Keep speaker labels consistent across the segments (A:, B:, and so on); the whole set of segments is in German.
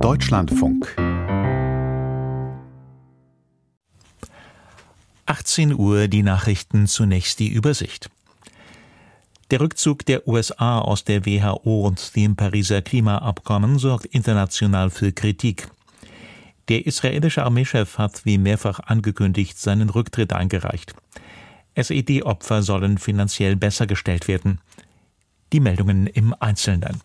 A: Deutschlandfunk 18 Uhr, die Nachrichten, zunächst die Übersicht. Der Rückzug der USA aus der WHO und dem Pariser Klimaabkommen sorgt international für Kritik. Der israelische Armeechef hat wie mehrfach angekündigt seinen Rücktritt eingereicht. SED-Opfer sollen finanziell besser gestellt werden. Die Meldungen im Einzelnen.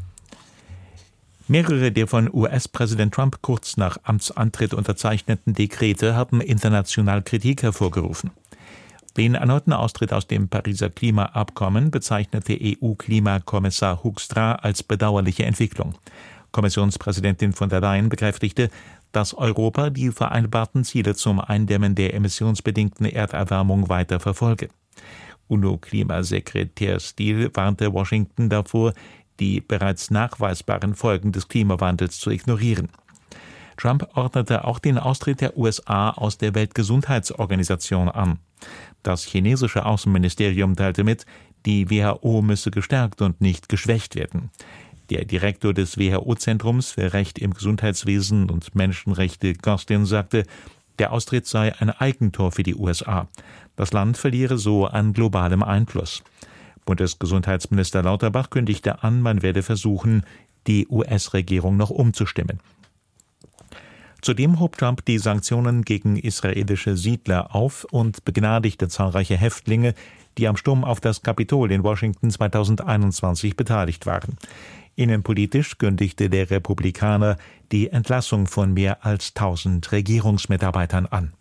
A: Mehrere der von US-Präsident Trump kurz nach Amtsantritt unterzeichneten Dekrete haben international Kritik hervorgerufen. Den erneuten Austritt aus dem Pariser Klimaabkommen bezeichnete EU-Klimakommissar Hoekstra als bedauerliche Entwicklung. Kommissionspräsidentin von der Leyen bekräftigte, dass Europa die vereinbarten Ziele zum Eindämmen der emissionsbedingten Erderwärmung weiter verfolge. UNO-Klimasekretär Steele warnte Washington davor, die bereits nachweisbaren Folgen des Klimawandels zu ignorieren. Trump ordnete auch den Austritt der USA aus der Weltgesundheitsorganisation an. Das chinesische Außenministerium teilte mit, die WHO müsse gestärkt und nicht geschwächt werden. Der Direktor des WHO-Zentrums für Recht im Gesundheitswesen und Menschenrechte, Gostin, sagte, der Austritt sei ein Eigentor für die USA. Das Land verliere so an globalem Einfluss. Bundesgesundheitsminister Lauterbach kündigte an, man werde versuchen, die US-Regierung noch umzustimmen. Zudem hob Trump die Sanktionen gegen israelische Siedler auf und begnadigte zahlreiche Häftlinge, die am Sturm auf das Kapitol in Washington 2021 beteiligt waren. Innenpolitisch kündigte der Republikaner die Entlassung von mehr als 1000 Regierungsmitarbeitern an.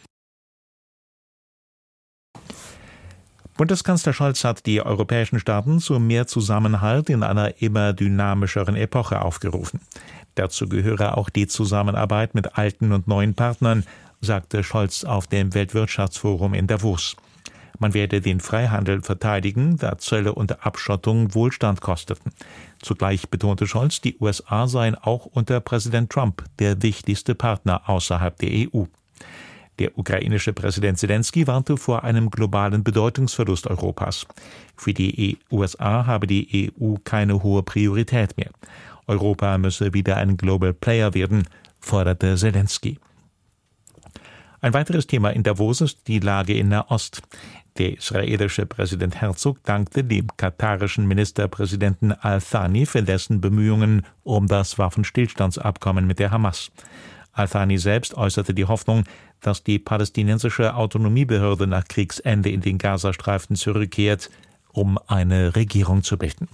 A: Bundeskanzler Scholz hat die europäischen Staaten zu mehr Zusammenhalt in einer immer dynamischeren Epoche aufgerufen. Dazu gehöre auch die Zusammenarbeit mit alten und neuen Partnern, sagte Scholz auf dem Weltwirtschaftsforum in Davos. Man werde den Freihandel verteidigen, da Zölle und Abschottung Wohlstand kosteten. Zugleich betonte Scholz, die USA seien auch unter Präsident Trump der wichtigste Partner außerhalb der EU. Der ukrainische Präsident Zelensky warnte vor einem globalen Bedeutungsverlust Europas. Für die USA habe die EU keine hohe Priorität mehr. Europa müsse wieder ein Global Player werden, forderte Zelensky. Ein weiteres Thema in Davos ist die Lage in Nahost. Der israelische Präsident Herzog dankte dem katarischen Ministerpräsidenten Al-Thani für dessen Bemühungen um das Waffenstillstandsabkommen mit der Hamas. Al-Thani selbst äußerte die Hoffnung, dass die palästinensische Autonomiebehörde nach Kriegsende in den Gazastreifen zurückkehrt, um eine Regierung zu bilden.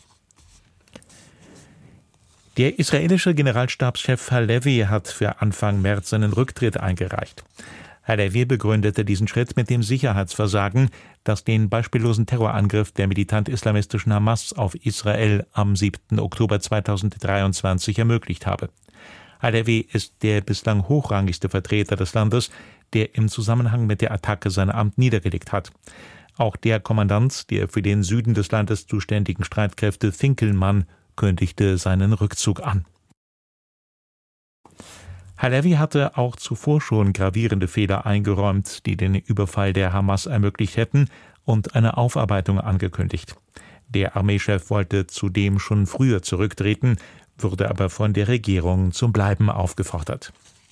A: Der israelische Generalstabschef Halevi hat für Anfang März seinen Rücktritt eingereicht. Halevi begründete diesen Schritt mit dem Sicherheitsversagen, das den beispiellosen Terrorangriff der militant-islamistischen Hamas auf Israel am 7. Oktober 2023 ermöglicht habe. Halevi ist der bislang hochrangigste Vertreter des Landes, der im Zusammenhang mit der Attacke sein Amt niedergelegt hat. Auch der Kommandant der für den Süden des Landes zuständigen Streitkräfte Finkelmann kündigte seinen Rückzug an. Halevi hatte auch zuvor schon gravierende Fehler eingeräumt, die den Überfall der Hamas ermöglicht hätten, und eine Aufarbeitung angekündigt. Der Armeechef wollte zudem schon früher zurücktreten, wurde aber von der Regierung zum Bleiben aufgefordert.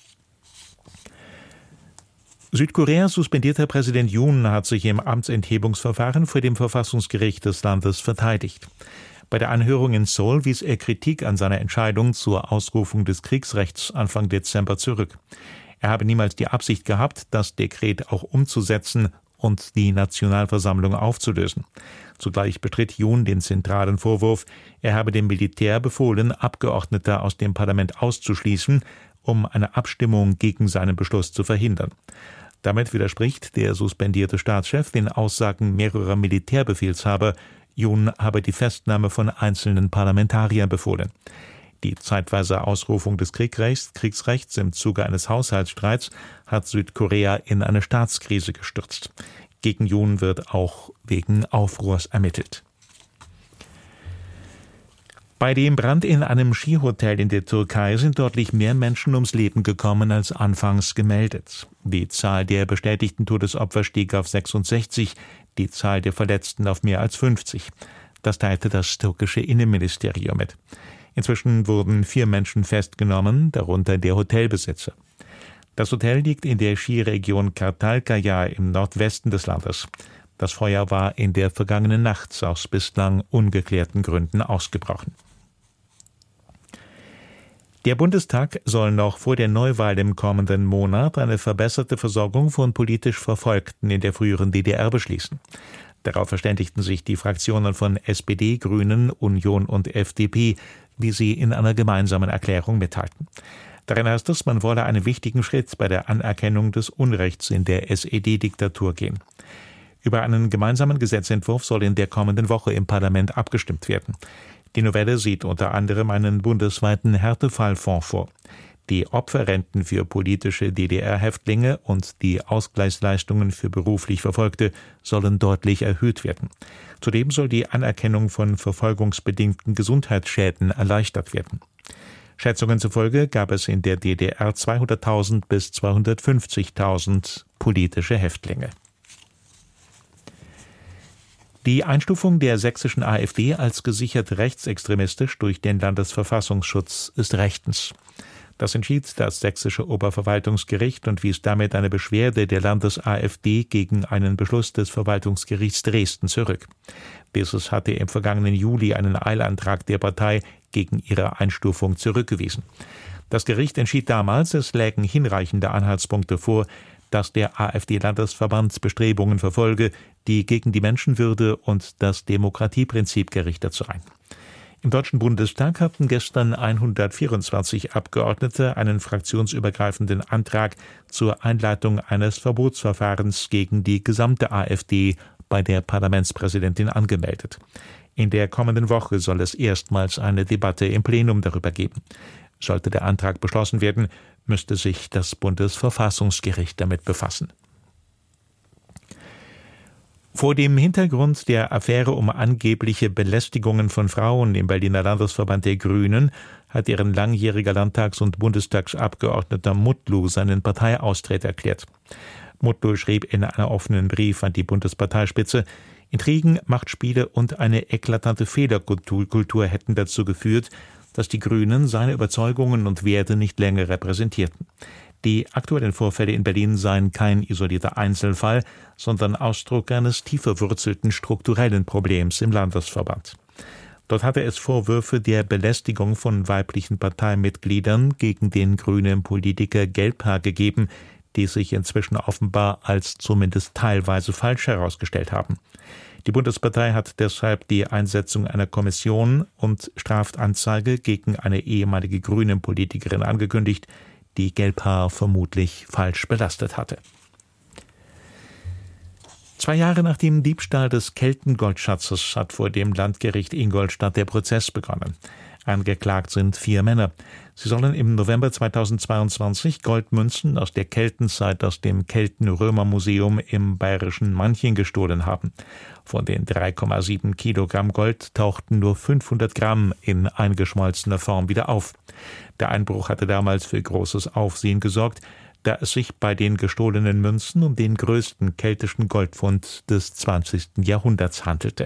A: Südkoreas suspendierter Präsident Yoon hat sich im Amtsenthebungsverfahren vor dem Verfassungsgericht des Landes verteidigt. Bei der Anhörung in Seoul wies er Kritik an seiner Entscheidung zur Ausrufung des Kriegsrechts Anfang Dezember zurück. Er habe niemals die Absicht gehabt, das Dekret auch umzusetzen und die Nationalversammlung aufzulösen. Zugleich bestritt Yoon den zentralen Vorwurf, er habe dem Militär befohlen, Abgeordnete aus dem Parlament auszuschließen, um eine Abstimmung gegen seinen Beschluss zu verhindern. Damit widerspricht der suspendierte Staatschef den Aussagen mehrerer Militärbefehlshaber, Yoon habe die Festnahme von einzelnen Parlamentariern befohlen. Die zeitweise Ausrufung des Kriegsrechts im Zuge eines Haushaltsstreits hat Südkorea in eine Staatskrise gestürzt. Gegen Yoon wird auch wegen Aufruhrs ermittelt. Bei dem Brand in einem Skihotel in der Türkei sind deutlich mehr Menschen ums Leben gekommen als anfangs gemeldet. Die Zahl der bestätigten Todesopfer stieg auf 66, die Zahl der Verletzten auf mehr als 50. Das teilte das türkische Innenministerium mit. Inzwischen wurden 4 Menschen festgenommen, darunter der Hotelbesitzer. Das Hotel liegt in der Skiregion Kartalkaya im Nordwesten des Landes. Das Feuer war in der vergangenen Nacht aus bislang ungeklärten Gründen ausgebrochen. Der Bundestag soll noch vor der Neuwahl im kommenden Monat eine verbesserte Versorgung von politisch Verfolgten in der früheren DDR beschließen. Darauf verständigten sich die Fraktionen von SPD, Grünen, Union und FDP, wie sie in einer gemeinsamen Erklärung mitteilten. Darin heißt es, man wolle einen wichtigen Schritt bei der Anerkennung des Unrechts in der SED-Diktatur gehen. Über einen gemeinsamen Gesetzentwurf soll in der kommenden Woche im Parlament abgestimmt werden. Die Novelle sieht unter anderem einen bundesweiten Härtefallfonds vor. Die Opferrenten für politische DDR-Häftlinge und die Ausgleichsleistungen für beruflich Verfolgte sollen deutlich erhöht werden. Zudem soll die Anerkennung von verfolgungsbedingten Gesundheitsschäden erleichtert werden. Schätzungen zufolge gab es in der DDR 200.000 bis 250.000 politische Häftlinge. Die Einstufung der sächsischen AfD als gesichert rechtsextremistisch durch den Landesverfassungsschutz ist rechtens. Das entschied das sächsische Oberverwaltungsgericht und wies damit eine Beschwerde der Landes-AfD gegen einen Beschluss des Verwaltungsgerichts Dresden zurück. Dieses hatte im vergangenen Juli einen Eilantrag der Partei gegen ihre Einstufung zurückgewiesen. Das Gericht entschied damals, es lägen hinreichende Anhaltspunkte vor, dass der AfD-Landesverband Bestrebungen verfolge, die gegen die Menschenwürde und das Demokratieprinzip gerichtet seien. Im Deutschen Bundestag hatten gestern 124 Abgeordnete einen fraktionsübergreifenden Antrag zur Einleitung eines Verbotsverfahrens gegen die gesamte AfD bei der Parlamentspräsidentin angemeldet. In der kommenden Woche soll es erstmals eine Debatte im Plenum darüber geben. Sollte der Antrag beschlossen werden, müsste sich das Bundesverfassungsgericht damit befassen. Vor dem Hintergrund der Affäre um angebliche Belästigungen von Frauen im Berliner Landesverband der Grünen hat deren langjähriger Landtags- und Bundestagsabgeordneter Mutlu seinen Parteiaustritt erklärt. Mutlu schrieb in einem offenen Brief an die Bundesparteispitze, Intrigen, Machtspiele und eine eklatante Fehlerkultur hätten dazu geführt, dass die Grünen seine Überzeugungen und Werte nicht länger repräsentierten. Die aktuellen Vorfälle in Berlin seien kein isolierter Einzelfall, sondern Ausdruck eines tiefer verwurzelten strukturellen Problems im Landesverband. Dort hatte es Vorwürfe der Belästigung von weiblichen Parteimitgliedern gegen den grünen Politiker Gelbhaar gegeben, die sich inzwischen offenbar als zumindest teilweise falsch herausgestellt haben. Die Bundespartei hat deshalb die Einsetzung einer Kommission und Strafanzeige gegen eine ehemalige grüne Politikerin angekündigt, die Gelbhaar vermutlich falsch belastet hatte. 2 Jahre nach dem Diebstahl des Keltengoldschatzes hat vor dem Landgericht Ingolstadt der Prozess begonnen. Angeklagt sind 4 Männer. Sie sollen im November 2022 Goldmünzen aus der Keltenzeit aus dem Kelten-Römer-Museum im bayerischen Manching gestohlen haben. Von den 3,7 Kilogramm Gold tauchten nur 500 Gramm in eingeschmolzener Form wieder auf. Der Einbruch hatte damals für großes Aufsehen gesorgt, da es sich bei den gestohlenen Münzen um den größten keltischen Goldfund des 20. Jahrhunderts handelte.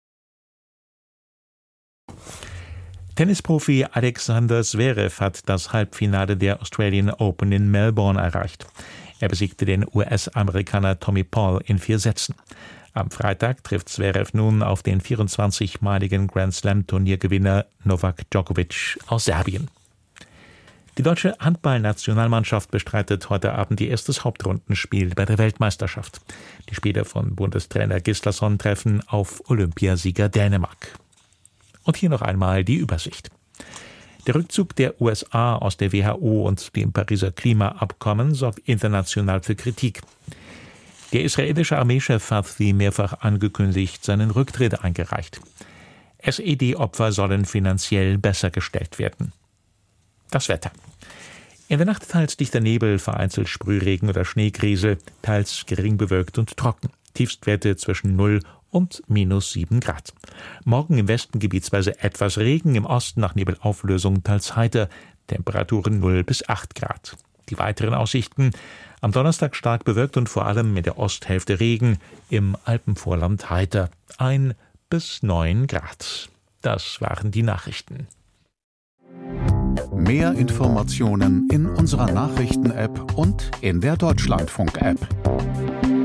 A: Tennisprofi Alexander Zverev hat das Halbfinale der Australian Open in Melbourne erreicht. Er besiegte den US-Amerikaner Tommy Paul in 4 Sätzen. Am Freitag trifft Zverev nun auf den 24-maligen Grand-Slam-Turniergewinner Novak Djokovic aus Serbien. Die deutsche Handballnationalmannschaft bestreitet heute Abend ihr erstes Hauptrundenspiel bei der Weltmeisterschaft. Die Spieler von Bundestrainer Gislason treffen auf Olympiasieger Dänemark. Und hier noch einmal die Übersicht. Der Rückzug der USA aus der WHO und dem Pariser Klimaabkommen sorgt international für Kritik. Der israelische Armeechef hat, wie mehrfach angekündigt, seinen Rücktritt eingereicht. SED-Opfer sollen finanziell besser gestellt werden. Das Wetter. In der Nacht teils dichter Nebel, vereinzelt Sprühregen oder Schneekriesel, teils gering bewölkt und trocken. Tiefstwerte zwischen 0 und -7 Grad. Morgen im Westen gebietsweise etwas Regen, im Osten nach Nebelauflösung teils heiter, Temperaturen 0 bis 8 Grad. Die weiteren Aussichten: am Donnerstag stark bewölkt und vor allem in der Osthälfte Regen, im Alpenvorland heiter 1 bis 9 Grad. Das waren die Nachrichten.
B: Mehr Informationen in unserer Nachrichten-App und in der Deutschlandfunk-App.